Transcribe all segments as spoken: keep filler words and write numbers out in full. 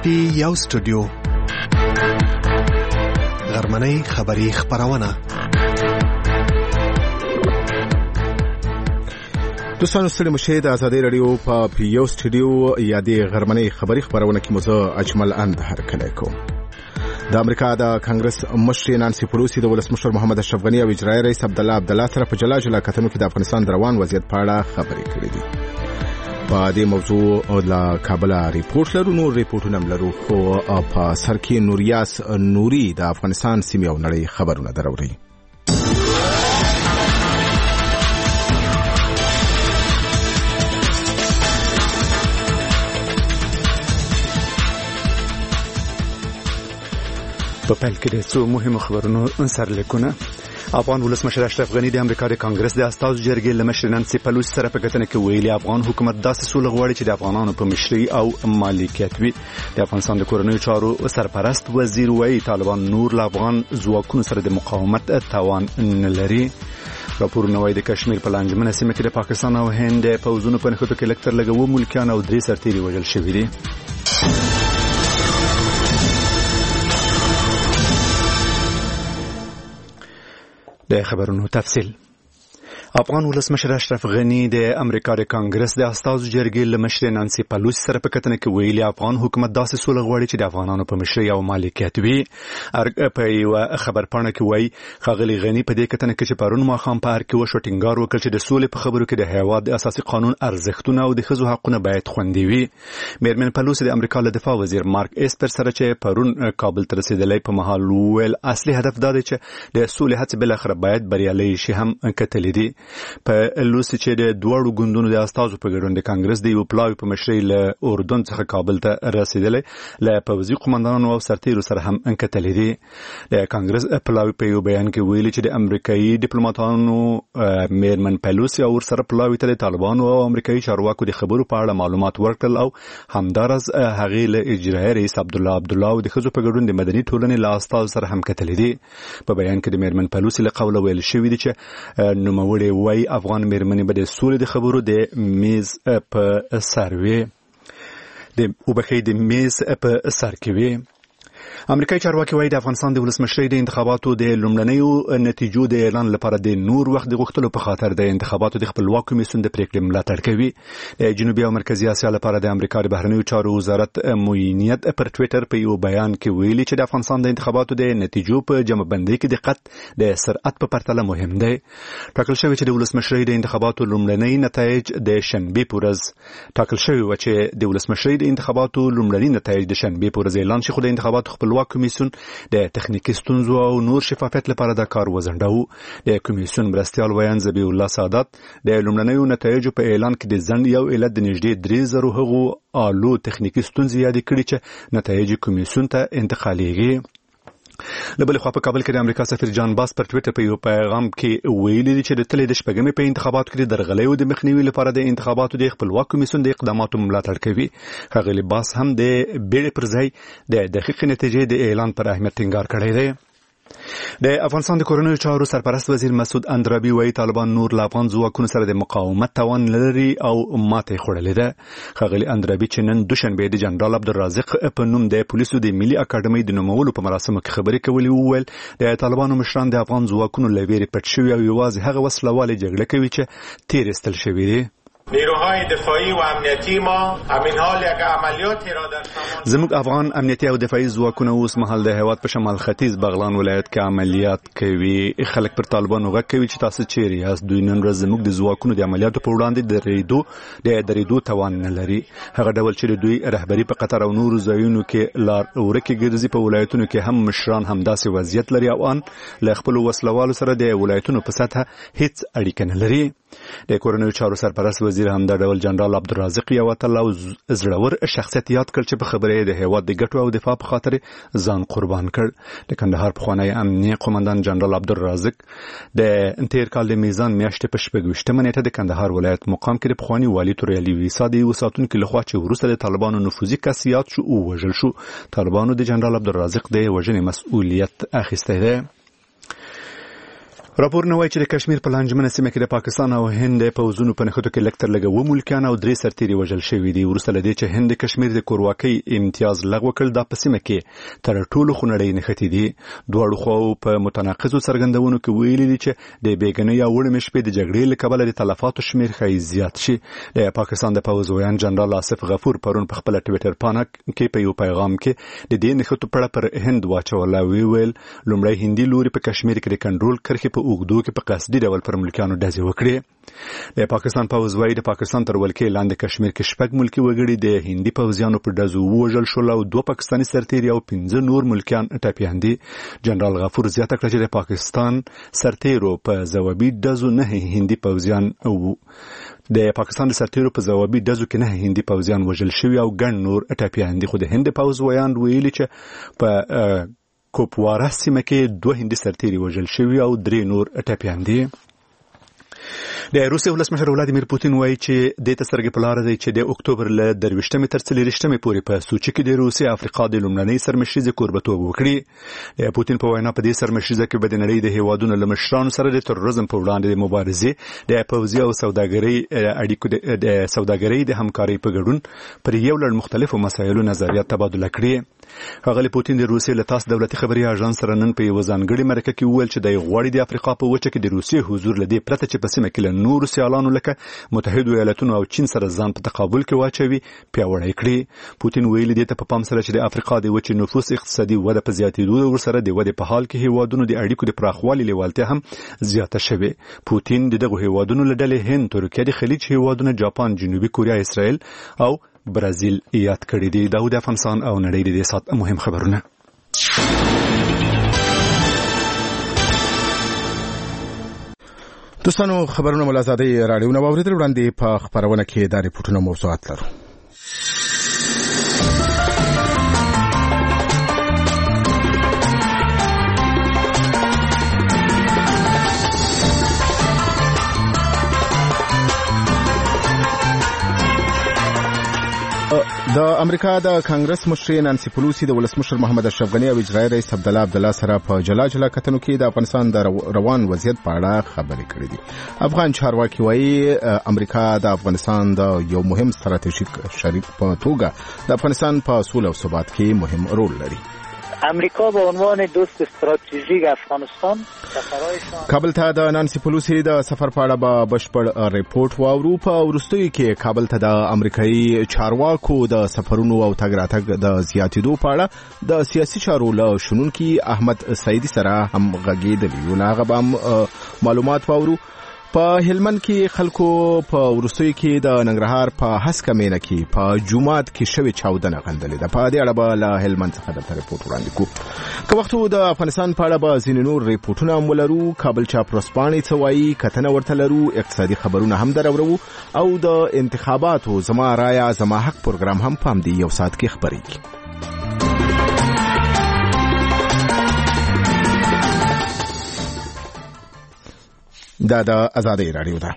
کې یو سټوډیو غرمنۍ خبری خبرونه. دوستانو ستړي مشه د ازادي رادیو په یو سټوډیو یا د غرمنۍ خبری خبرونه کې مزه اجمل اند هر کله کوم. د امریکا د کانګرس مشر نانسي پلوسی د ولسمشر محمد اشرف غنی او اجرایي رئیس عبد الله عبد الله سره په جلا جلا کتنو کې د افغانستان روان وضعیت په اړه خبرې کړې دي. په دې موضوع له کابل ریپورت لرو. نور ریپورتونه لرو خو په سر کې نوریاس نوري د افغانستان سیمې او نړۍ خبرونه دروري. په پیل کې د څو مهمو خبرونو سرلیکونه. افغان ولسمشر اشرف غنی د امریکا د کانګرس د استازو جرګې له مشر نانسي پلوسی سره په کتنه کې ویلي افغان حکومت داسې سوله غواړي چې د افغانانو په مشرۍ او مالکیت وي. د افغانستان د کورنیو چارو سرپرست وزیر وایي طالبان نور له افغان ځواکونو سره د مقاومت توان نه لري. راپورونه وایي د کشمیر په لانجمنه سیمه کې د پاکستان او هند پوځونو په نښتو کې لږ تر لږه اووه ملکیان او درې سرتیري وژل شوي دي. د خبرونو تفصیل. افغان ولسمشر اشرف غنی د امریکا د کانګرس د استازو جرګې له مشر نانسي پلوسی سره په کتنه کې ویلي افغان حکومت داسې سوله غواړي چې د افغانانو په مشرۍ او مالکیت وي. په یو خبر پاڼه کې وایي ښاغلي غنی په دې کتنه کې چې پرون ماښام په هر کې وشو ټینګار وکړ چې د سولې په خبرو کې د هیواد د اساسي قانون ارزښتونه او د ښځو حقونه باید خوندي وي. میرمن پلوسی د امریکا له دفاع وزیر مارک اسپر سره چې پرون کابل ته رسیدلی په مهال ویل اصلي هدف دا دی چې د سولې هڅې بالاخره باید بریالۍ شي هم کتلې دي. په لوسی چې د دوړو ګوندونو د استازو په ګډون د کانګرس د یو پلاوی په مشرۍ له اردن څخه کابل ته رسیدلی له پوځي قومندانانو او سرتیرو سره هم انکتلې دي. د کانګرس پلاوی په یو بیان کې ویلي چې د امریکایي ډیپلوماټانو میرمن پلوسی او سره پلاوی ته د طالبانو او امریکایي چارواکو د خبرو په اړه معلومات ورکړل او همدارس هغې له اجرایي رئیس عبد الله عبد الله او د ښځو په ګډون د مدني ټولنې له استازو سره هم کتلې دي. په بیان کې د میرمن پلوسی له قوله ویل شوي دي چې نوموړې وایي افغان میرمنې به د سولې د خبرو د میز په سر وي د وبخې د میز په سر کې وي. امریکایي چارواکي وایي د افغانستان د ولسمشرۍ د انتخاباتو د لومړنیو نتیجو د اعلان لپاره د نور وخت د غوښتلو په خاطر د انتخاباتو د خپلواک کمیسیون د پریکړې ملاتړ کوي. د جنوبي او مرکزي اسیا لپاره د امریکا د بهرنیو چارو وزارت معینیت پر ټویټر په یو بیان کې ویلي چې د افغانستان د انتخاباتو د نتیجو په جمعبندۍ کې دقت د سرعت په پرتله مهم دی. ټاکل شوی چې د ولسمشرۍ د انتخاباتو لومړنۍ نتایج د شنبې په ورځ ټاکل شوی و چې د ولسمشرۍ د انتخاباتو لومړنۍ نتایج د شنبې په ورځ اعلان شي. خو د انتخاباتو خپلواک کمیسیون د تخنیکی ستونزو او نور شفافیت لپاره دا کار وزنډاو. د کمیسیون مرستیال ویان ذبیح الله سعادت د لومړنیو نتایجو په اعلان کې د ځنډ یو علت د نږدې درې زرو هغو آلو تخنیکی ستونزې یادې کړي چې نتایج کمیسیون ته انتقالیږي. له بلې خوا په کابل کې د امریکا سفیر جان باس پر ټویټر په یو پیغام کې ویلي دي چې د تلې د شپږمې په انتخاباتو کې د درغلیو د مخنیوي لپاره د انتخاباتو د خپلواک کمیسیون د اقداماتو ملاتړ کوي. ښاغلي باس هم د بیړې پر ځای د دقیقې نتیجې د اعلان پر اهمیت ټینګار کړی دی. د افغانستان د کورنیو چارو سرپرست وزیر مسعود اندرابي وایي طالبان نور له افغان ځواکونو سره د مقاومت توان لري او ماته خوړلې ده. ښاغلي اندرابي چې نن دوشنبه د جنرال عبدالرازق په نوم د پولیسو د ملي اکاډمۍ د نومولو په مراسمو کې خبرې کولې وویل د طالبانو مشران د افغان ځواکونو له ویرې پټ شوي او یوازې هغه وسله والې جګړه کوي چې تیر ایستل شوي دي. نیروهای دفاعی و امنیتی ما همین حال یک عملیاتی را در شمال زموږ افغان امنیتي او دفاعي ځواکونه اوس مهال د هیواد په شمال ختیځ بغلان ولایت کې عملیات کوي. خلک پر طالبانو غږ کوي چې تاسو چیرې یاست. دوی نن ورځ زموږ د ځواکونو د عملیاتو په وړاندې د ریدو د درېدو توان نه لري. هغه ډول چې دوی رهبری په قطر او نورو ځایونو کې لار ورکه ګرځي په ولایتونو کې هم مشران هم داسې وضعیت لري او ان له خپل وسلوالو سره د ولایتونو په سطح هیڅ اړیکه نه لري. د کورنیو چارو سرپرست وزیر هم د ډول جنرال عبدالرازق یو تل او زړور شخصیت یاد کړ چې په خبره د هیواد د ګټو او دفاع په خاطر ځان قربان کړ. د کندهار پخوانی امنیه قومندان جنرال عبدالرازق د تیر کال د میزان میاشتې په شپږویشتمه نیټه د کندهار ولایت مقام کې د پخوانی والي تور علي ویسا د وساتونکو لخوا چې وروسته د طالبانو نفوذي کسيات شو او وژل شو. طالبانو د جنرال عبدالرازق د وژنې مسؤلیت اخیسته ده. راپور نه وایي چې د کشمیر په لانجمنه سیمه کې د پاکستان او هند پوځونو په نښتو کې لږ تر لږه اووه ملکیان او درې سرتیري وژل شوي دي. وروسته له دې چې هند د کشمیر د کورواکۍ امتیاز لغوه کړ، دا په سیمه کې تر ټولو خونړۍ نښتې دي. دواړو خواو په متناقضو څرګندونو کې ویلي دي چې د بېګنۍ او وړمې شپې د جګړې له کبله د تلفاتو شمېر ښایي زیات شي. د پاکستان د پوځ ویان جنرال آصف غفور پرون په خپله ټویټر پاڼه کې په یو پیغام کې د دې نښتو په اړه پر هند واچوله. ویل لومړی هندي لوري په کشمیر کې د کنټرول کرښې په اوږدو کې په قصدي ډول پر ملکیانو ډزې وکړې. د پاکستان پوځ وایي د پاکستان تر ولکې لاندې کشمیر کې شپږ ملکي وګړي د هندي پوځیانو په ډزو ووژل شول او دوه پاکستاني سرتیري او پنځه نور ملکیان ټپیان دي. جنرال غفور زیاته کړه چې د پاکستان سرتیرو په ځوابي ډزو نه هندي پوځیان او د پاکستان د سرتیرو په ځوابي ډزو کې نه هندي پوځیان وژل شوي او ګڼ نور ټپیان دي. خو د هند پوځ ویان ویلي چې په کوپواره سیمه کې دوه هندي سرتیري وژل شوي او درې نور ټپیان دي. د روسیې ولسمشر ولادیمیر پوتین وایي چې د تسرګ په لار دی چې د اکتوبر له درویشتمې تر څلوېښتمې پورې په سوچي کې د روسیې افریقا د لومړنۍ سرمشریزې کوربتوب وکړي. د پوتین په وینا په دې سرمشریزه کې به د نړۍ د هیوادونو له مشرانو سره د تروریزم په وړاندې د مبارزې د پوځي او سوداګرۍ اړیکو د سوداګرۍ د همکارۍ په ګډون پر یو لړ مختلفو مسایلو نظریات تبادله کړي. ښاغلی پوتین د روسیې له تاس دولتي خبري اژانس سره نن په یوه ځانګړې مرکه کې وویل چې دی غواړي د افریقا په وچه کې د روسیې حضور له دې پرته چې په سیمه کې له نورو سیالانو لکه متحدو ایالتونو او چین سره ځان په تقابل کې واچوي پیاوړی کړي. پوتین ویلي دې ته په پام سره چې د افریقا د وچې نفوس اقتصادي وده په زیاتېدو ورسره د ودې په حال کې هیوادونو د اړیکو د پراخوالي لیوالتیا هم زیاته شوې. پوتین د دغو هیوادونو له ډلې هند، ترکیه، د خلیج هیوادونه، جاپان، جنوبي کوریا، اسرائیل او برازیل یاد کړی دی. دا د افغانستان او نړۍ د دې سات مهم خبرونه. دوستانو خبرونه ملازادي راډیو نو اوریدل وړاندې په خبرونه کې د ریپورتونو موضوعات لرو. د امریکا د کانګرس مشر نانسي پلوسی د ولسمشر محمد اشرف غنی او اجرایي رئیس عبدالله عبدالله سره په جلا جلا کتنو کې د افغانستان د روان وضعیت په اړه خبرې کړې دي. افغان چارواکي وایي امریکا د افغانستان د یو مهم ستراتیژیک شریک په توګه د افغانستان په سوله او ثبات کې مهم رول لري. امریکا به عنوان دوست استراتژیک افغانستان سفرایشان کابل ته د نانسي پلوسی د سفر په اړه به بشپړ ریپورت واورو. په وروستیو کې کابل ته د امریکایي چارواکو د سفرونو او تګ راتګ د زیاتېدو په اړه د سیاسي چارو له شنونکي احمد سعیدي سره هم غږېدلي یو. هغه به هم معلومات واورو. په هلمند کې خلکو په وروستیو کې د ننګرهار په هسکه مینه کې په جومات کې شوې چاودنه غندلې ده. په دې اړه به له هلمند څخه درته ریپورټ وړاندې کوو. که وخت د افغانستان په اړه به ځینې نور ریپورټونه هم ولرو. کابل چاپ ورځپاڼې څه وایي، کتنه ورته لرو، اقتصادي خبرونه هم درورو او د انتخاباتو زما رایا زما حق پروګرام هم په همدې یو ساعت کې خپرېږي. دا د آزادۍ راډیو ده.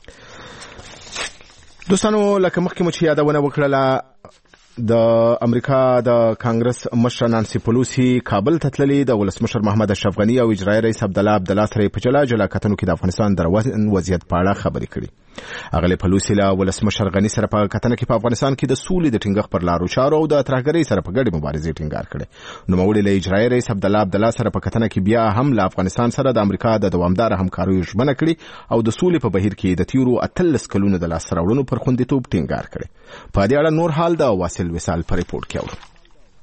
دوستانو لکه مخکې مو چې یادونه وکړله د امریکا د کانګرس مشر نانسي پلوسی کابل ته تللې د ولسمشر محمد اشرف غنی او اجرایي رئیس عبدالله عبدالله سره په جلا جلا کتنو کې د افغانستان د روان وضعیت په اړه خبرې کړې. اغلی پلوسی له ولسمشر غنی سره په کتنه کې په افغانستان کې د سولې د ټینګښت پر لارو چارو او د ترهګرۍ سره په ګډه مبارزې ټینګار کړي. نو موږ له اجرایي رئیس عبدالله عبدالله سره په کتنه کې بیا هم له افغانستان سره د امریکا د دوامدار همکارۍ ژمنه کړې او د سولې په بهیر کې د تیرو اتلس کلونو د لاسته راوړنو پر خوندیتوب ټینګار کړي. په دې اړه نور حال د واصل وصال په ریپورت کې اورو.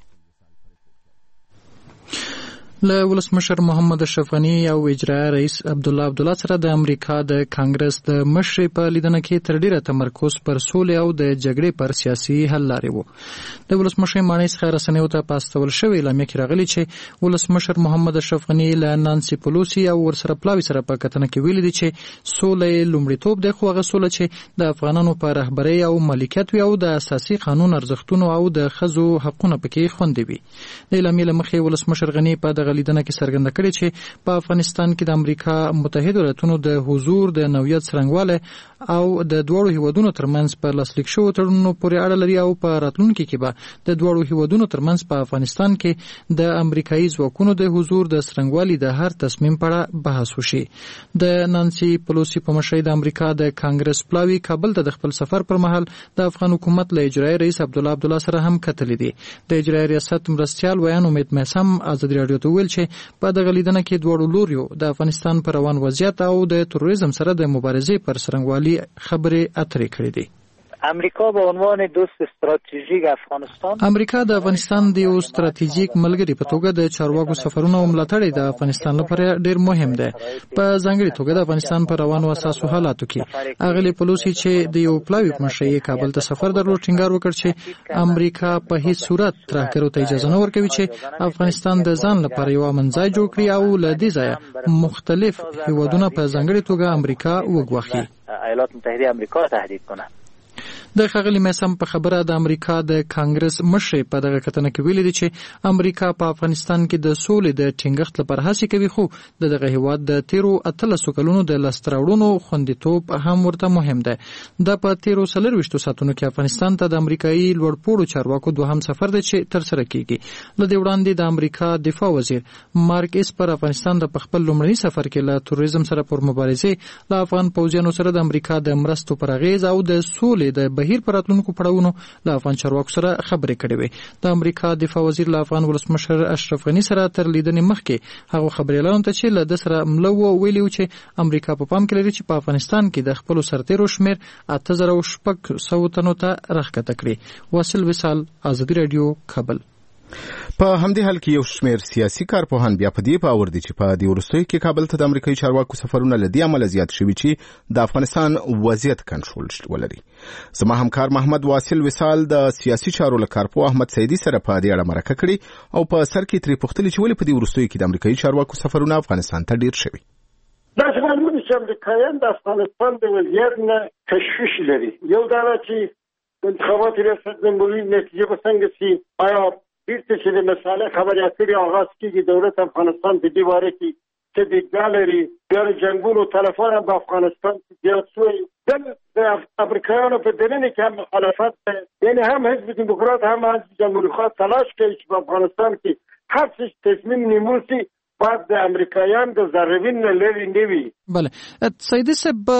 له ولسمشر محمد اشرف غنی او اجرایي رئیس عبدالله عبدالله سره د امریکا د کانګرس د مشرۍ په لیدنه کې تر ډیره تمرکز پر سولې او د جګړې پر سیاسي حل لارې وو. د ولسمشر مانۍ څخه رسنیو ته پاستول شوې اعلامیه کې راغلي چې ولسمشر محمد اشرف غنی له نانسي پلوسی او ورسره پلاوي سره په کتنه کې ویلي دي چې سولې لومړیتوب دی، خو هغه سوله چې د افغانانو په رهبرۍ او مالکیت وي او د اساسي قانون ارزښتونو او د ښځو حقونه پکې خوندي وي. د اعلامیې له مخې ولسمشر غنی په دغه دغه لیدنه کې څرګنده کړې چې په افغانستان کې د امریکا متحده ایالاتونو د حضور د نوعیت څرنګوالی او د دوړو هیوادونو ترمنځ په لاسلیک شوو تړونونو پورې اړه لري او په راتلونکي کې به د دوړو هیوادونو ترمنځ په افغانستان کې د امریکایي ځواکونو د حضور د څرنګوالي د هر تصمیم په اړه بحث وشي. د نانسي پلوسی په مشرۍ د امریکا د کانګرس پلاوی کابل ته د خپل سفر پر مهال د افغان حکومت له اجرایي رئیس عبدالله عبدالله سره هم کتلې دي. د اجرایي ریاست مرستیال ویان امید مهسم ازادي راډیو ته ویل چې په دغه لیدنه کې دواړو لوریو د افغانستان پر روان وضعیت او د تروریزم سره د مبارزې پر څرنګوالي خبرې اترې کړې دي. امریکا به عنوان دوست استراتیژیک افغانستان امریکا د افغانستان د یو استراتیژیک ملګری په توګه د چارواکو سفرونو او ملاتړ د افغانستان لپاره ډیر مهم دی. په ځانګړي توګه د افغانستان په روانو اساسو حالاتو کې اغلی پلوسی چې د یو پلاوی په مشرۍ کابل ته سفر درلود ټینګار وکړ چې امریکا په هیڅ صورت ترهګرو ته اجازه نه ورکوي چې افغانستان د ځان لپاره یو امنځای جوړ کړي او له دې ځایه مختلف هیوادونه په ځانګړي توګه امریکا وګواخي. ایالات متحده امریکا تهدید کنه. د ښاغلي میسم په خبره د امریکا د کانګرس مشر په دغه کتنه کې ویلي دي چې امریکا په افغانستان کې د سولې د ټینګښت لپاره هڅې کوي، خو د دغه هیواد د تیرو اتلسو کلونو د لستراوړونو خوندیتوب هم ورته مهم دی. د په تیرو څلرویشتو ساعتونو کې افغانستان ته د امریکایي لوړپوړو چارواکو دوهم سفر دی چې ترسره کیږي. له دې وړاندې د امریکا دفاع وزیر مارک اسپر افغانستان د خپل لومړني سفر کې له تروریزم سره پر مبارزې له افغان پوځیانو سره د امریکا د مرستو پر اغیز او د سولې د بهیر پر راتلونکو پړاوونو له افغان چارواکو سره خبرې کړې وې. د امریکا دفاع وزیر له افغان ولسمشر اشرف غني سره تر لیدنې مخکې هغه خبرې اعلان ته چې له د سره ملو ویلي و چې امریکا په پام کې لري چې په افغانستان کې د خپل سرتیرو شمیر اته زره شپږ سوه تنو ته راښکته کړي. واصل وصال، ازادي رادیو، کابل. په همدې حال کې یو شمېر سیاسي کارپوهان بیا په دې باور دي چې په دې وروستیو کې کابل ته د امریکایي چارواکو سفرونه له دې امله زیات شوي چې د افغانستان وضعیت کنټرول ولري. زما همکار محمد واصل وصال د سیاسي چارو له کارپوه احمد سیدي سره په دې اړه مرکه کړې او په سر کې ترې پوښتلې چې ولې په دې وروستیو کې د امریکایي چارواکو سفرونه افغانستان ته ډیر شوي. دا معلومه ده چې امریکایان د افغانستان د وضعیت نه تشویش لري. یو دا چې انتخابات ریاست جمهوریت نتیجه به څنګه شي، آیا بیرته چې د مساله خبرې اترې آغاز کېږي، دولت افغانستان په دې باره کې څه دیدګاه لري، بیا د جنګونو تلفات هم په افغانستان کې زیات شوی. د امریکایانو په دننه کې هم مخالفت دی، یعنې هم حزب دیموکرات هم حزب جمهوریخواه تلاش کوي چې په افغانستان کې هر څه تصمیم نیول شي باید د امریکایان د ضربین نه لرې نه وي. بله سیدي صاحب،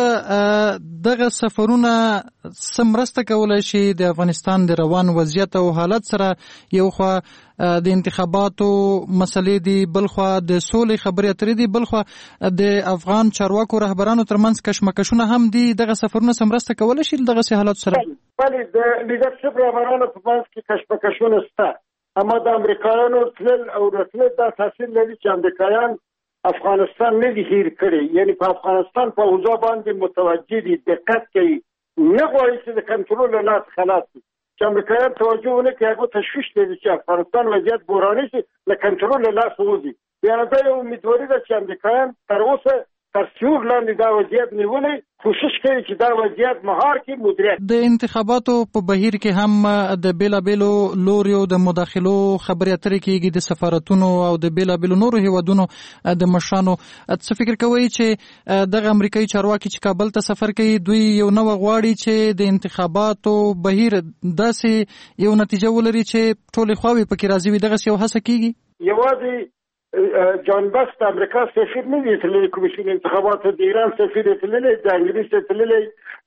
دغه سفرونه څه مرسته کولی شي د افغانستان د روان وضعیت او حالت سره؟ یو خوا د انتخاباتو مسلې دي، بل خوا د سولې خبرې اترې دي، بل خوا د افغان چارواکو رهبرانو ترمنځ کشمکشونه هم دي. دغه سفرونه څه مرسته کولی شي دغسې حالاتو سره؟ بلې د لیډرشپ رهبرانو په منځ کې کشمکشونه شته، اما د امریکایانو تلل او راتلل دا تاثیر لري چې امریکایان افغانستان نه دي هیر کړي، یعنی په افغانستان په اوضاع باندې متوجه دي، دقت کوي، نه غواړي چې د کنټرول له لاسه خلاص شي. چې امریکایان توجه ونه کړي، هغه تشویش لري چې افغانستان وضعیت بحراني شي، له کنټرول له لاسه وځي. بیا دا یو امیدواري ده چې امریکایان تر اوسه تر سیور لاندې دا وضعیت نیولې، کوشش کوي چې دا وضعیت مهار کړي، مدیریت. د انتخاباتو په بهیر کې هم د بیلابیلو لوریو د مداخلو خبرې اترې کېږي، د سفارتونو او د بیلابیلو نورو هیوادونو د مشرانو. څه فکر کوئ چې دغه امریکایي چارواکي چې کابل ته سفر کوي، دوی یو نوی غواړي چې د انتخاباتو بهیر داسې یو نتیجه ولري چې ټولې خواوې پکې راضي وي، دغسې یو هڅه کېږي؟ یوازې جان بست امریکا سفیر نه دی تللی، کمیسیون انتخاباتو د ایران سفیر تللی، د انګلیس تللی،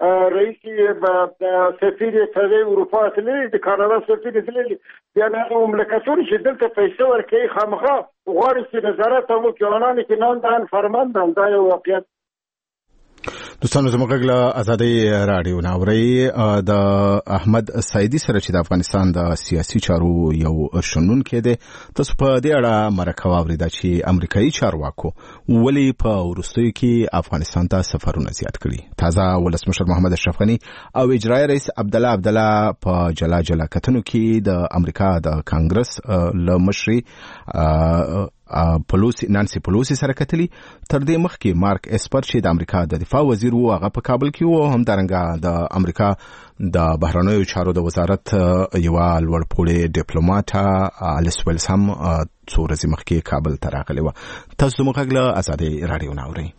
رئیس سفیر تللی، اروپا تللی، د کاناډا سفیر تللی. بیا هغه مملکتونه چې دلته پیسې ورکوي خامخا غواړي چې نظارت وکړي، اعلان کې نن دان فرماندان. دا یو واقعیت. دوستانو زموږ غږ له ازادۍ راډیو نه اورئ. د احمد سیدي سره چې د افغانستان د سیاسي چارو یو شنونکی دی، تاسو په دې اړه مرکه واورېده چې امریکایي چارواکو ولې په وروستیو کې افغانستان ته سفرونه زیات کړي. تازه ولسمشر محمد اشرف غني او اجرایي رئیس عبدالله عبدالله په جلا جلا کتنو کې د امریکا د کانګرس له مشري پلوسی نانسی پلوسی سره کتلی. تر دې مخکې مارک اسپر چې د امریکا د دفاع وزیر وو هغه په کابل کې وو، هم دارنګه د امریکا د بهرنیو چارو د وزارت یو لوړپوړی ډیپلوماټ الیس ویلز هم څو ورځې مخکې کابل ته راغلی و. تاسو زموږ غږ له ازادي راډیو نه اورئ.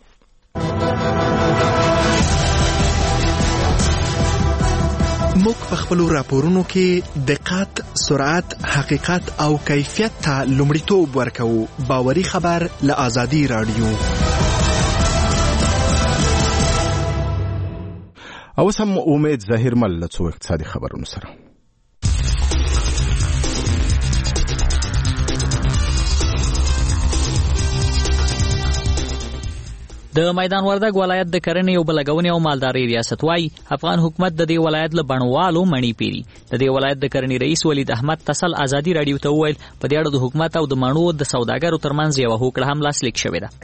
موږ په خپلو راپورونو کې دقت، سرعت، حقیقت او کیفیت ته لومړیتوب ورکوو. باوري خبر له ازادي راډیو. اوس هم امید ظاهر مل له څو اقتصادي خبرونو سره. د میدان وردګ ولایت د کرنې او بلګونې او مالدارۍ ریاست وايي افغان حکومت د دې ولایت له بڼوالو مڼې پیري. د دې ولایت د کرنې رئیس ولید احمد تسل ازادي راډیو ته وویل په دې اړه د حکومت او د مڼو د سوداګرو ترمنځ یو هوکړه هم لاسلیک شوې ده.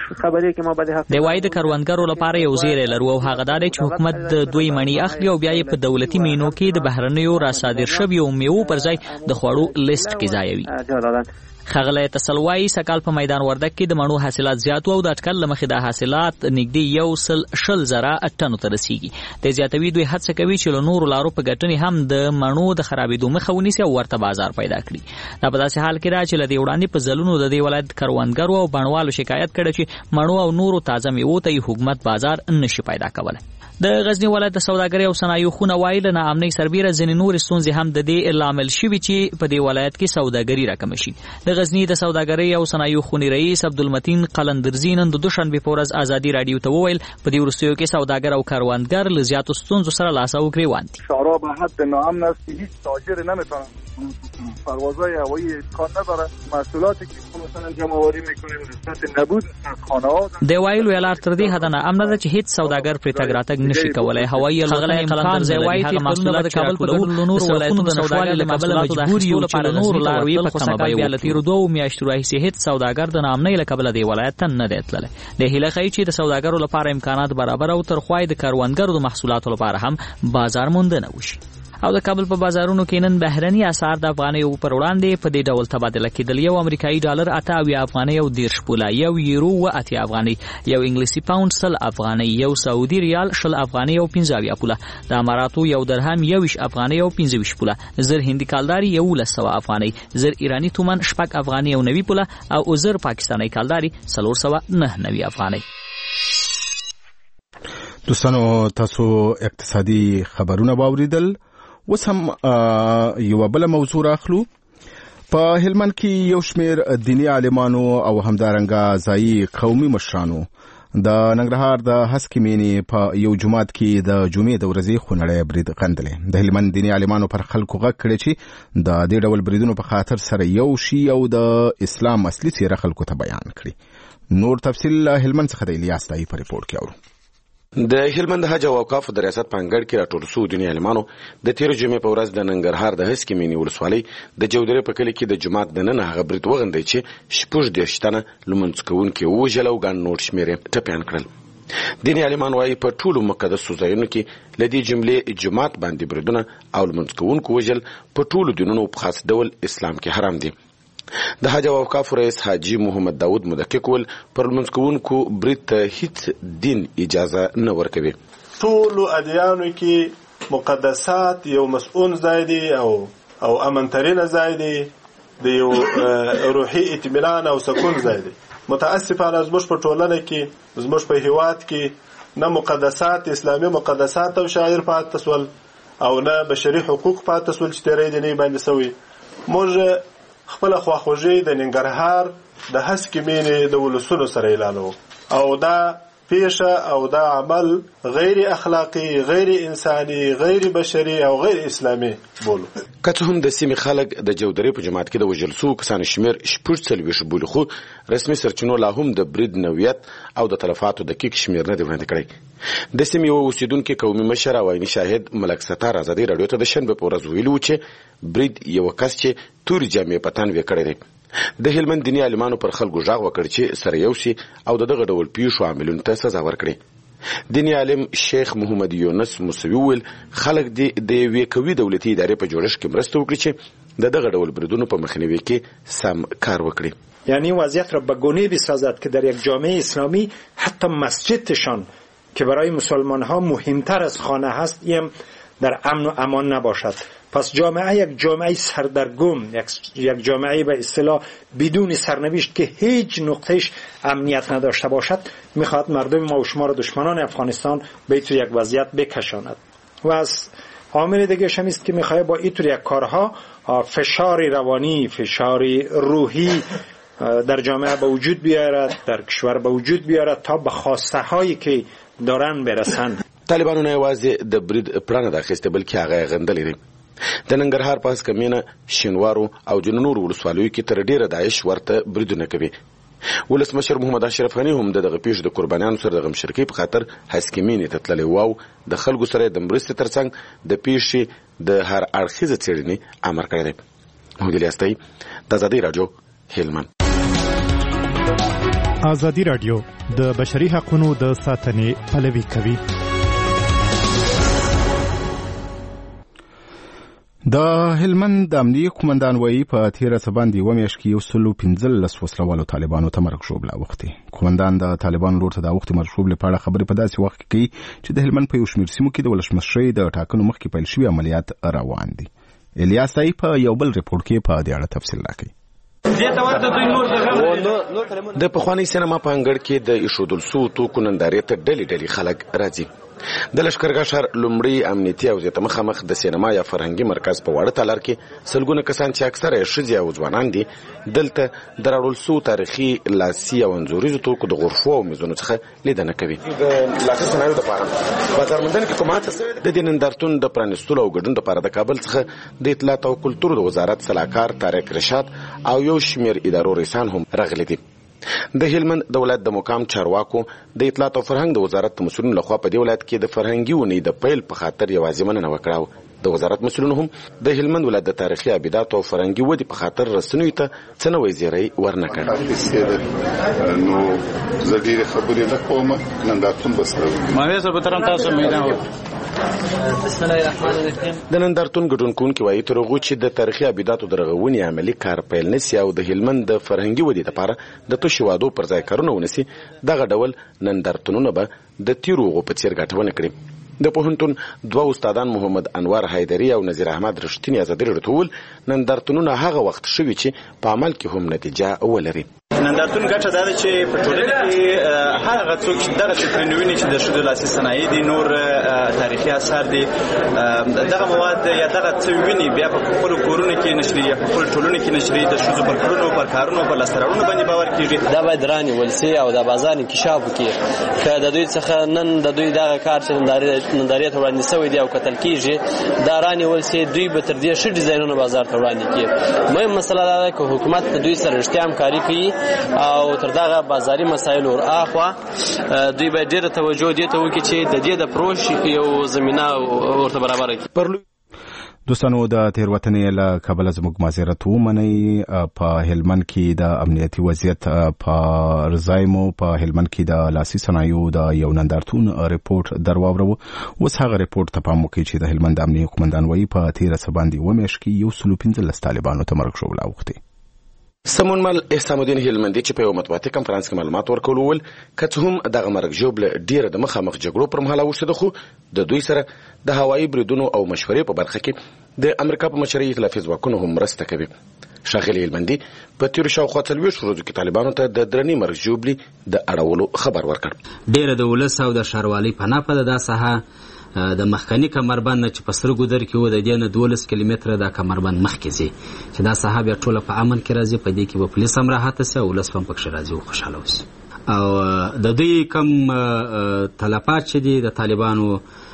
د وايي د کروندګرو لپاره یو زیری لرو او هغه دا دی چې حکومت د دوی مڼې اخلي او بیا یې په دولتي مینو کې د بهرنیو را صادر شویو میوو پر ځای د خوړو لیست کې ځایوي. خغله تسلوای سکال په میدان وردګ کې د مڼو حاصلات زیات او د اټکل لمخې د حاصلات نږدې یو سل شل زره ټنو ته رسیږي. د زیاتوي دوی هڅه کوي چې له نورو لارو په ګټنې هم د مڼو د خرابېدو مخه ونیسي او ورته بازار پیدا کړي. دا په داسې حال کې ده چې له دې وړاندې په ځلونو د دې ولایت کروندګرو او بڼوالو شکایت کړی چې مڼو او نورو تازه میوو ته حکومت بازار نشي پیدا کولی. د غزنی ولایت د سوداګرۍ او صنایعو خونه وایي له ناامنۍ سربیره ځینې نورې ستونزې هم د دې لامل شوي چې په دې ولایت کې سوداګري راکمه شي. د غزنی د سوداګرۍ او صنایعو خونې رئیس عبدالمتین قلندرزي نن د دوشنبې په ورځ ازادي راډیو ته وویل په دې وروستیو کې سوداګر او کاروانګر له زیاتو ستونزو سره لاس او ګریوان دي. شورا به حد ناامن است که هیچ تاجر نمیتونه پروازهای هوایی امکان نداره. محصولاتی که مثلا جمع آوری میکنیم نسبت نبود خانه‌ها د وایلو یلار تر دې حد ناامن ده چې هیڅ سوداګر پرې تګ راتګ نشي کولای. هوایی الوتنه امکان دی وایي چې محصولات د کابل په نورو ولایتونو د نشوالي له کبله مجبور یو چې نور لاروي په کمه بیه لتیرو دوه میاشتو راهیسې هیڅ سوداګر د ناامنۍ له کبله دی ولایت ته نه دی تللی. د هیله ښیي چې د سوداګرو لپاره امکانات برابر او تر خوای د کاروانګرو د محصولاتو لپاره هم بازار موندنه وشي. او د کابل په بازارونو کې نن بهرني اسعار د افغانۍ پر وړاندې په دې ډول تبادله کېدل. یو امریکایي ډالر اته اویا افغانۍ او دېرش پوله، یو یورو و اتیا افغانۍ، یو انګلیسي پاوند سل افغانۍ، یو سعودي ریال شل افغانۍ او پنځه اویا پوله، د اماراتو یو درهم یویش افغانۍ او پنځه ویشت پوله، زر هندي کالداري یولس سوه افغانۍ، زر ایراني تومن شپږ افغانۍ او نوي پوله او زر پاکستاني کالداري څلور سوه نه نوي افغانۍ. دوستانو تاسو اقتصادي خبرونه واوریدل. اوس هم یو بل موضوع راخلو. په هلمند کې یو شمیر دینی عالمانو او همدارنګه ځایي قومي مشرانو د ننګرهار د هسکې مینې په یو جومات کې د جمعې د ورځې خونړی برید غندلی. د هلمند دینی عالمانو پر خلکو غږ کړی چې د دې ډول بریدونو په خاطر سره یو شي او د اسلام اصلي څیره خلکو ته بیان کړي. نور تفصیل هلمند څخه د الیاس دای په ریپورت کې اورو. د هلمند حج او اوقاف د ریاست پنګړ کې راټول شو دیني عالمانو د تیر جمعې په ورځ د ننګرهار د هسکې مینې ولسوالۍ د جودرې په کلي کې د جماعت د نن هغه برید وغندي چې شپږ دېرش تنه لمونځ کوونکي ووژل او ګڼ نور شمېر یې ټپیان کړل. دیني عالمان وایي په ټولو مقدسو ځایونو کې له دې جملې جماعت باندې بریدونه او لمونځ کوونکو وژل په ټولو دینونو په خاص ډول اسلام کې حرام دي. د حج او اوقاف رئیس حاجی محمد داود مدقق ول پر لمونځ کوونکو برید ته هیڅ دین اجازه نه ورکوي. ټولو ادیانو کې مقدسات یو مسؤون ځای دی او او امنترینه ځای دی، د یو روحي اطمینان او سکون ځای دی. متاسفانه زموږ په ټولنه کې زموږ په هیواد کې نه مقدسات اسلامي مقدسات او شاعر پاتې سول او نه بشري حقوق پاتې سول چې تیرې دي نه باندې سوي. موږ خپل خواخوږي د ننګرهار د هسکې مینې د ولسونو سره اعلانو او دا پیشه او دا عمل غیر اخلاقی، غیر انساني، غیر بشري او غیر اسلامي بولو. که څه هم د سیمې خلک د جودرې په جماعت کې د وژل شوو کسانو شمېر شپږ څلوېښت بولي، خو رسمي سرچینو لا هم د برید نوعیت او د تلفاتو دقیق شمېر نه دی وړاندې کړی. د سیمې یو اوسیدونکي قومي مشر او عیني شاهد ملک ستار ازادي راډیو ته د شنبې په ورځ ویلي و چې برید یو کس چې تورې جامې په تن وې کړی دی. د هلمند دیني عالمانو پر خلکو غږ وکړ چې سره یو شي او د دغه ډول پیښو عاملونو ته سزا ورکړي. دیني عالم شیخ محمد یونس موسوي ویل خلک د یوې قوي دولتي ادارې په جوړښت کې مرسته وکړي چې د دغه ډول بریدونو په مخنیوي کې سم کار وکړي. یعنی وضعیت را به گونه‌ای بسازد که در یک جامعه اسلامی حتی مسجدشان که برای مسلمان ها مهمتر از خانه هست یم در امن و امان نباشد. پس جامعه یک جامعه سردرگم، یک جامعه به اصطلاح بدون سرنوشت که هیچ نقطهش امنیت نداشته باشد میخواد مردم ما و شمار دشمنان افغانستان به این یک وضعیت بکشاند. و از عامل دیگه هم است که میخواد با این یک کارها فشار روانی، فشار روحی در جامعه به وجود بیارد، در کشور به وجود بیارد تا به خواسته هایی که دارن برسند. طالبانو نه یوازې د برید پلان د اخیسته بلکې هغه غندلې دي. د ننګرهار په اسکمینه، شینوارو او جنونور ولسوالیو کې تر ډیره داعش ورته بریدونه کوي. ولسمشر محمد اشرف غنی هم دغه پیښ د قربانیانو سره د غمشرکۍ په خاطر هسکمینې ته تللی و او د خلکو سره د مرستې ترڅنګ د پیښې د هر اړخیزه څېړنې امر کړی دی. محمد الیاسی، د ازادۍ راډیو، هلمند. ازادي راډیو د بشري حقوقو د ساتنې پلوي کوي. د هلمند د امنیتي قومندان وایي په تیره سباندې و میاشت کې یو سلو پنځلس وسلوالو طالبانو ته مرګ ژوبله اوښتې. قومندان د طالبانو لور ته د اوښتې مرګ ژوبلې په اړه خبرې په داسې وخت کې کوي چې د هلمند په یو شمېر سیمو کې د ولسمشرۍ د ټاکنو مخکې پیل شوي عملیات روان دي. الیاس تایي په یو بل ریپورټ کې په دې اړه تفصیل راکوي. د پخواني سینما په انګړ کې د ایښودل سوو توکو نندارې ته ډلې ډلې خلک راځي. د لښکرګاه ښار لومړی امنیتي او زیاته مخامخ د سینما یا فرهنګي مرکز په واړه تالار کې سلګونه کسان چې اکثره یې ښځې او ځوانان دي دلته د راوړل سوو تاریخي لاسي او انځوریزو توکو د غرفو او میزونو څخه لیدنه کوي. د لاسي صنایعو دپاره بازار موندنې کې کوم هڅه سوې ده؟ د دې نندارتون د پرانیستلو او ګډون دپاره د کابل څخه د اطلاعات او کلتور د وزارت سلاکار طارق رشاد او یو شمېر ادارو رئیسان هم راغلي دي. د هلمند د ولایت د مقام چارواکو د اطلاعات او فرهنګ د وزارت د مسؤلینو لخوا په دې ولایت کې د فرهنګي اونۍ د پیل په خاطر یوازې مننه وکړه. د وزارت مسؤلینو هم د هلمند ولایت د تاریخي ابداتو او فرهنګي ودې په خاطر رسنیو ته څه نوی زیری ورنه کړ. نو زه ډېرې خبرې نه کوم، نندارتون به سره وکړو. مهویز به ترم تاسو میدان د نندارتون ګډون کوونکي وایي تر هغو چې د تاریخي ابداتو د رغونې عملي کار پیل نسي او د هلمند د فرهنګي ودې لپاره د تشو وعدو پر ځای کارونه ونسي، دغه ډول نندارتونونه به د تیرو هغو په څېر ګټه ونه کړي. د پوهنتون دوه استادان محمد انوار حیدري او نظیر احمد رښتینی ازادي راډیو ته وویل نندارتونونه هغه وخت شوي چې په عمل کې هم نتیجه ولري. نندارتون ګټه دا ده چې په ټولنه کې هغه څوک چې دغه فکرونه ویني چې د ښځو لاسي صنایع دي، نور تاریخي اثار دي، دغه مواد یا دغه څه ویني بیا په خپلو کورونو کې نشري یا په خپلو ټولنو کې نشري، د ښځو پر کړنو، پر کارونو، پر لاسته راوړنو باندې باور کېږي. دا باید رانیول سي او د بازار انکشاف وکړي که د دوی څخه نن د دوی دغه کار چې نندارې ته وړاندې شوی دی او کتل کېږي دا رانیول سي، دوی به تر دې ښه ډیزاینونه بازار ته وړاندې کړي. مهم مسله دا ده که حکومت د دوی سره رښتیا همکاري کوي او تر دغه بازاري مسایل ور اخوا دوی به ډېره توجه دې ته وکړي چې د دې د پروش یو زمینه ورته برابره کړي. دوستانو د تیروتنې له کبله زموږ معذرت ومنئ. په هلمند کې د امنیتي وضعیت په ځای مو په هلمند کې د لاسي صنایعو د یو نندارتون ریپورټ درواورو. اوس هغه ریپورټ ته پام وکړئ چې د هلمند امنیتي قومندان وایي په تیره سباندې و میاشت کې یو سلو پنځلس طالبانو ته مرګ ژوبله اوښتې. سمونمل احسان الدین هلمندي چې په یو مطبوعاتي کنفرانس کې معلومات ورکول وویل که څه هم دغه مرګ ژوبله ډېره د مخامخ جګړو پر مهال اوښتې ده، خو د دوی سره د هوایي بریدونو او مشورې په برخه کې د امریکا په مشرۍ ائتلافي ځواکونو هم مرسته کوي. ښاغلي هلمندي په تېرو شاوخوا څلوېښتو ورځو کې طالبانو ته د درنې مرګ ژوبلې د اړولو خبر ورکړ. ډېره د ولس او د ښاروالۍ پناه په ده دا ساحه د مخکني کمربند نه چې په سترګو در کې و د دې نه دولس کیلومتره دا کمربند مخکې ځي چې دا ساحه بیا ټوله په امن کې راځي. په دې کې به پولیس هم راحته سي او ولس هم پکښې راځي او خوشحاله اوسي. او د دوی کم تلفات چې دي د طالبانو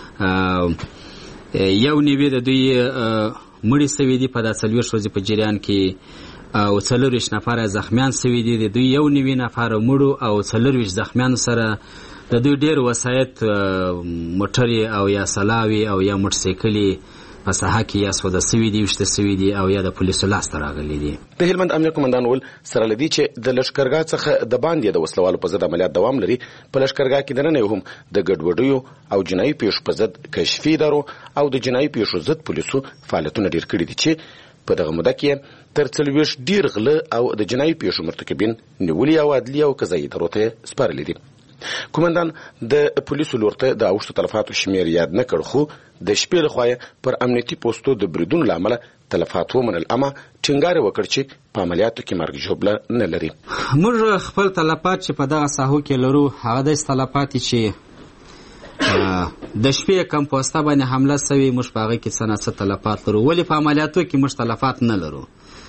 یو نیوي د دوی مړي سوي دي په دا څلوېښت ورځې په جریان کې او څلورویشت نفره زخمیان سوي دي. د دوی یو نیوي نفره مړو او څلورویشت زخمیانو سره د دوی ډېر وسایط موټرې او یا سلاوي او یا موټرسایکلې په ساحه کې یا سوده سوي دي وشته سوي دي او یا د پولیسو لاسته راغلي دي. د هلمند امنیه قومندان ول سره لدی چې د لشکرګاه څخه د باندې د وسلوالو په ضد عملیات دوام لري. په لشکرګاه کې دننه هم د ګډوډیو او جنایي پیښو په ضد کشفي ادارو او د جنایي پیښو ضد پولیسو فعالیتونه ډیر کړي دي چې په دغه موده کې تر څلوېښت ډیر غله او د جنایي پیښو مرتکبین نیولي او عدلي او قضایي ادارو ته سپارلي دي. کومندان د پولیسو لور ته د اوښتو تلفاتو شمیر یاد نه کړ، خو د شپې لخوا پر امنیتي پوستو د بریدونو له امله تلفات ومنل، اما ټینګار وکړ چې په عملیاتو کې مرګ ژوبله نه لري. موږ خپل تلفات چې په دغه ساحو کې لرو هغه د تلفات چې د شپې کم پوسټه باندې حمله سوي، موږ په هغه کې څه نه څه تلفات لرو، ولې په عملیاتو کې موږ تلفات نه لرو.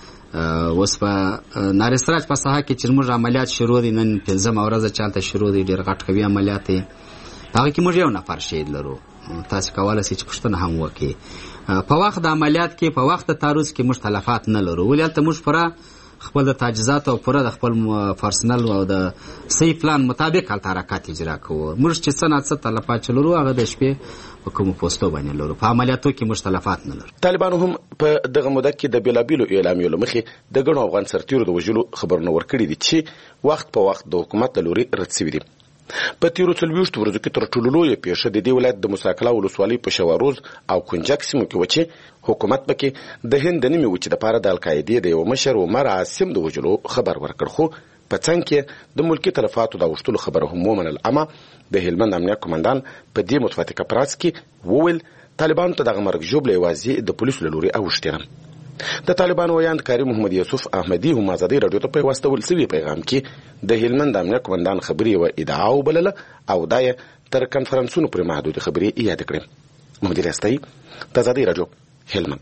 اوس په نارسراج په ساحه کې چې موږ عملیات شروع دي، نن پنځمه ورځ چې هلته شروع دي، ډېر غټ قوي عملیات دي. په هغه کې موږ یو نفر شهید لرو. تاسو کولی شئ چې پوښتنه هم وکړئ. په وخت د عملیات کې په وخت د تعرض کې موږ تلفات نه لرو، ولې هلته موږ پوره خپل د تجهیزات او پوره د خپل پرسنل او د صحیح پلان مطابق هلته حرکات اجرا کوو. موږ چې څه نه څه تلفات چې لرو هغه د شپې په کومو پوستو باندې لرو، په عملیاتو کې موږ تلفات نه لرو. طالبانو هم په دغه موده کې د بېلابېلو اعلامیو له مخې د ګڼو افغان سرتیرو د وژلو خبرونه ورکړي دي چې وخت په وخت د حکومت له لوري رد سوي دي. په تیرو څلوېښتو ورځو کې تر ټولو لویه پیښه د دې ولایت د موسی ولسوالۍ په شواروز او کنجک سیمو کې وه چې حکومت پکې د هند د نیمې وچې دپاره د القاعدې د یوه مشر عمر عاصم د وژلو خبر ورکړ، خو په څنګ کې د ملکي تلفاتو د اوښتلو خبره هم ومنل. اما د هلمند امنیه قومندان په دې متفقه پراس کې وویل طالبانو ته دغه مرګ ژوبله یوازې د پولیسو له لوري اوښتې ده. د طالبانو ویاند کاري محمد یوسف احمدي هم ازادي راډیو ته په واستول سوي پیغام کې د هلمند امنیه قومندان خبرې یوه ادعا وبلله او دا یې تر کنفرانسونو پورې محدودې خبرې یاد کړې. محمد ریاستایي د ازادي راډیو هلمند.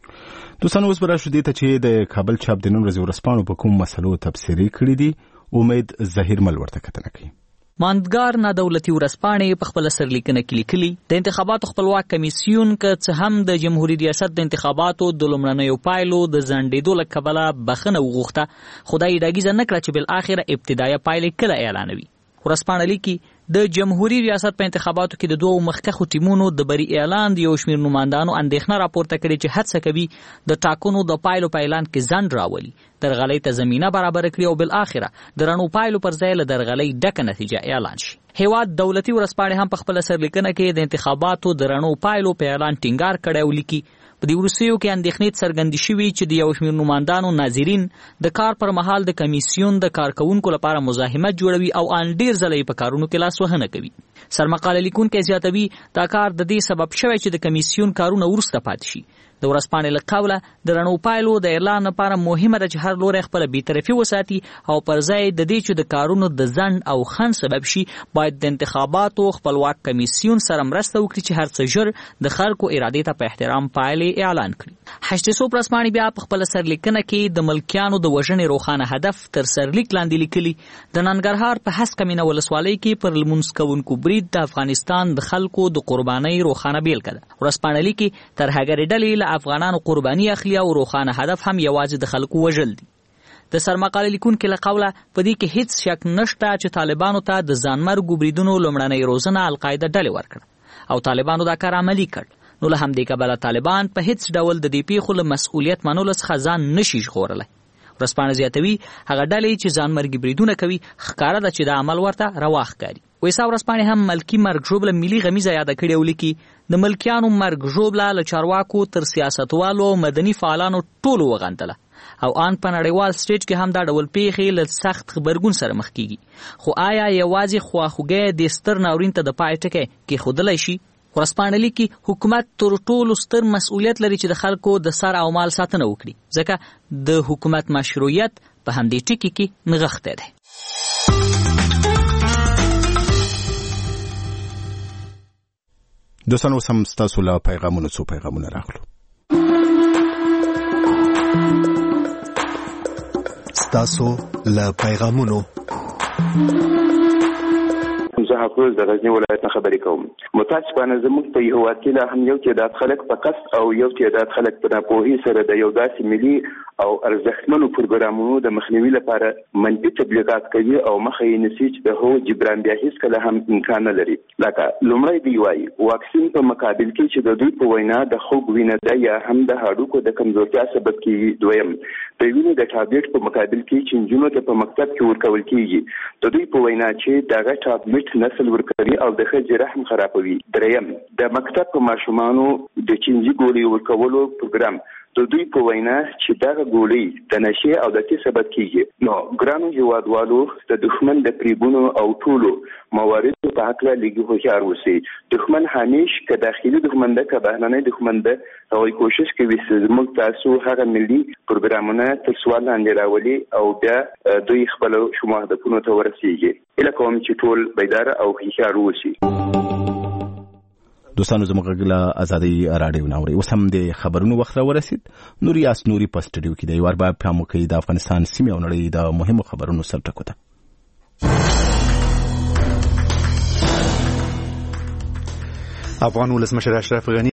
دوستان اوس به راشو دې ته چې د کابل چاپ د نن ورځې ورځپاڼو په کوم مسلو تبصرې کړي دي. امید ظهیر مل ورته کتنه کوي. ماندګار نادولتي ورځپاڼې په خپله سرلیکنه کې لیکلي د انتخاباتو خپلواک کمیسیون که څه هم د جمهوري ریاست د انتخاباتو د لومړنیو پایلو د ځنډېدو له کبله بخښنه وغوښته، خو دا یې ډاګیزه نه کړه چې بالاخره ابتدایه پایلې کله اعلانوي. ورځپاڼه لیکي د جمهوري ریاست په انتخاباتو کې د دوو مخکښو ټیمونو د بری اعلان د یو شمېر نوماندانو اندېښنه راپورته کړې چې هڅه کوي د ټاکنو د پایلو په اعلان کې ځنډ راولي، درغلۍ ته زمینه برابره کړي او بالاخره د رڼو پایلو پر ځای له درغلۍ ډکه نتیجه اعلان شي. هیواد دولتي ورځپاڼې هم په خپله سرلیکنه کې د انتخاباتو د رڼو پایلو په اعلان ټینګار کړی او لیکي په دې وروستیو کې اندېښنې څرګندې شوي چې د یو شمېر نوماندانو ناظرین د کار پر مهال د کمیسیون د کارکوونکو لپاره مزاحمت جوړوي او ان ډېر ځله یې په کارونو کې لاسوهنه کوي. سرمقاله لیکونکی زیاتوي دا کار د دې سبب شوی چې د کمیسیون کارونه وروسته پاتې شي. د ورځپاڼې له قوله د رڼو پایلو د اعلان لپاره مهمه ده چې هر لوری خپله بېطرفي وساتي او پر ځای د دې چې د کارونو د ځنډ او خنډ سبب شي باید د انتخاباتو خپلواک کمیسیون سره مرسته وکړي چې هر څه ژر د خلکو ارادې ته په احترام پایلې اعلان کړي. هشت صوب ورځپاڼې بیا په خپله سرلیکنه کې د ملکیانو د وژنې روښانه هدف تر سرلیک لاندې لیکلي د ننګرهار په هسکه مینه ولسوالۍ کې پر لمونځ کوونکو برید د افغانستان د خلکو د قربانۍ روښانه بیلګه ده. ورځپاڼه لیکي ترهګرې ډلې افغانانو قرباني اخلي او روښانه هدف هم یوازې د خلکو وژل دي. د سرمقاله لیکونکي له قوله په دې کې هیڅ شک نشته چې طالبانو ته د ځانمرګو بریدونو لومړنۍ روزنه القاعده ډلې ورکړه او طالبانو دا کار عملي کړ. نو له همدې کبله طالبان په هیڅ ډول د دې پیښو له مسؤلیت منلو څخه ځان نشي ژغورلی. ورځپاڼه زیاتوي هغه ډلې چې ځانمرګي بریدونه کوي ښکاره ده چې دا عمل ورته روا ښکاري. ویسا ورځپاڼې هم ملکي مرګ ژوبله ملي غمیزه یاده کړې او لیکي د ملکیانو مرګ ژوبله له چارواکو تر سیاستوالو او مدني فعالانو ټولو وغندله او آن په نړیوال سټیج کې هم دا ډول پیښې له سخت غبرګون سره مخ کیږي. خو آیا یوازې خواخوږی د ستر ناورین ته د پای ټکی کېښودلی شي؟ ورځپاڼه لیکي حکومت تر ټولو ستر مسؤلیت لري چې د خلکو د سر او مال ساتنه وکړي، ځکه د حکومت مشروعیت په همدې ټکي کې نغښتی دی. دوستان اوس هم ستاسو له پیغامونو څو پیغامونه راغلو. ستاسو له پیغامونو تحفظ د غزنی ولایت نه خبرې کوم. متاسفانه زموږ په هیواد کې لا هم یو تعداد خلک په قصد او یو تعداد خلک په ناپوهۍ سره د یو داسې ملي او ارزښتمنو پروګرامونو د مخنیوي لپاره منفي تبلیغات کوي او مخه یې نیسي چې د هغو جبران بیا هیڅکله هم امکان نه لري. لکه لومړی دوی وایي واکسین په مقابل کې چې د دوی په وینا د خوږ وینه ده یا هم د هډوکو د کمزورتیا سبب کېږي. دویم د وینې د ټابلیټ په مقابل کې چې نجونو ته په مکتب کې ورکول کېږي د دوی په وینا چې دغه ټابلیټ نسل ورکوي او د ښځې رحم خرابوي. دریم د مکتب په ماشومانو د چینجي ګولۍ ورکولو پروګرام د دوی په وینا چې دغه ګولۍ د نشې او د تې سبب کېږي. نو ګرانو هیوادوالو د دښمن د پریبونو او ټولو مواردو په هکله لږ هوښیار اوسئ. دښمن همیش که داخلي دښمن ده که بهرنی دښمن ده هغوی کوشش کوي چې زموږ تاسو هغه ملي پروګرامونه تر سوال لاندې راولي او بیا دوی خپلو شمو هدفونو ته ورسیږي. هیله کوم چې ټول بیداره او هوښیار اوسي. دوستانو زموږ له ازادي راډیو ناوري اوس هم د خبرونو وخت را ورسید. نوري اس نوري په سټډیو کې د یو بار په مو کې د افغانستان سیمه او نړۍ د مهمو خبرونو سره ټکو ده. افغان ولسمشر اشرف غنی